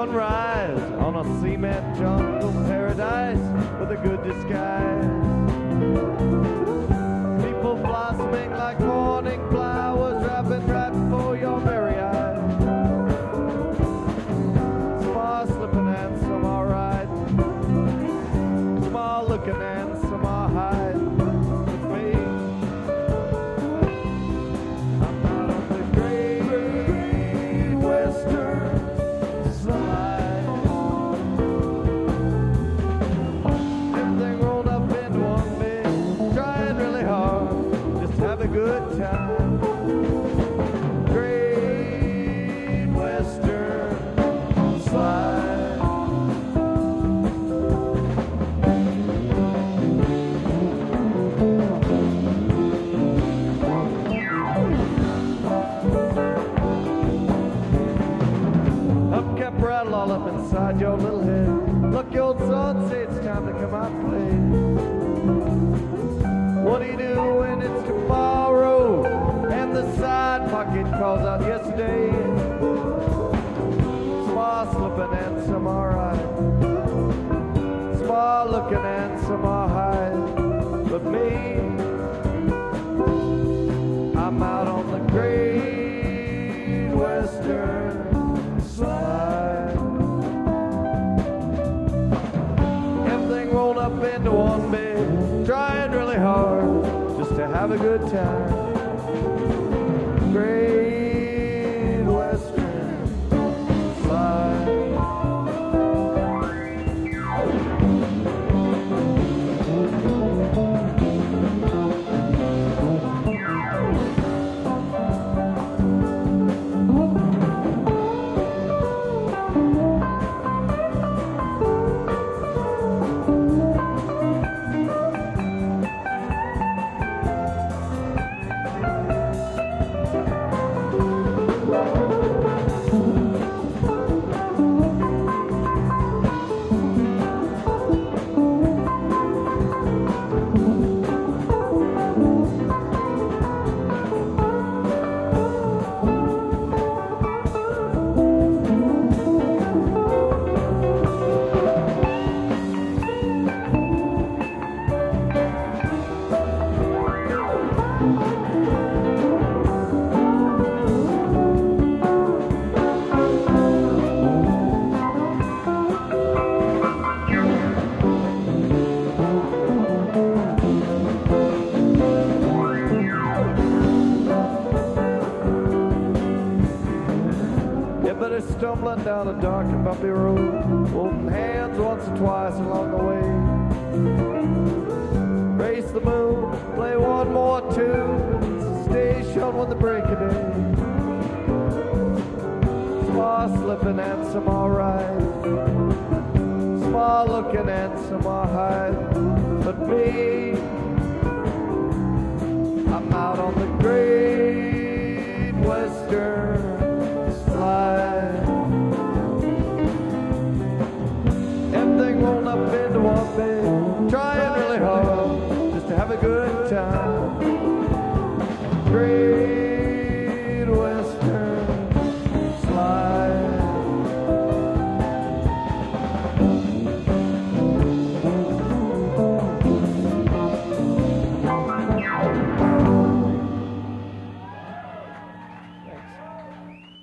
sunrise on a cement jungle paradise with a good disguise. People blossoming like morning flowers, wrapping right before your very eyes. Some are slipping and some are riding, some are looking and some are hiding. With me, I'm out on the great western slide. Everything rolled up into one big, trying really hard, just have a good time. Great western slide. Up kept rattle all up inside your little head. Look, your old son say it's time to come out and play. What do you do when it's tomorrow and the side pocket calls out yesterday? Some are slipping and some are riding, some are looking and some are hiding. But me, I'm out on the great western slide. Everything rolled up into one big, trying really hard just to have a good time. Great western slide. Stumbling down a dark and bumpy road, holding hands once or twice along the way. Race the moon, play one more tune, station with the break of day. Some are slipping and some are riding, some are looking and some are hiding. But me, I'm out on the great western slide. Everything rolled up into one bed,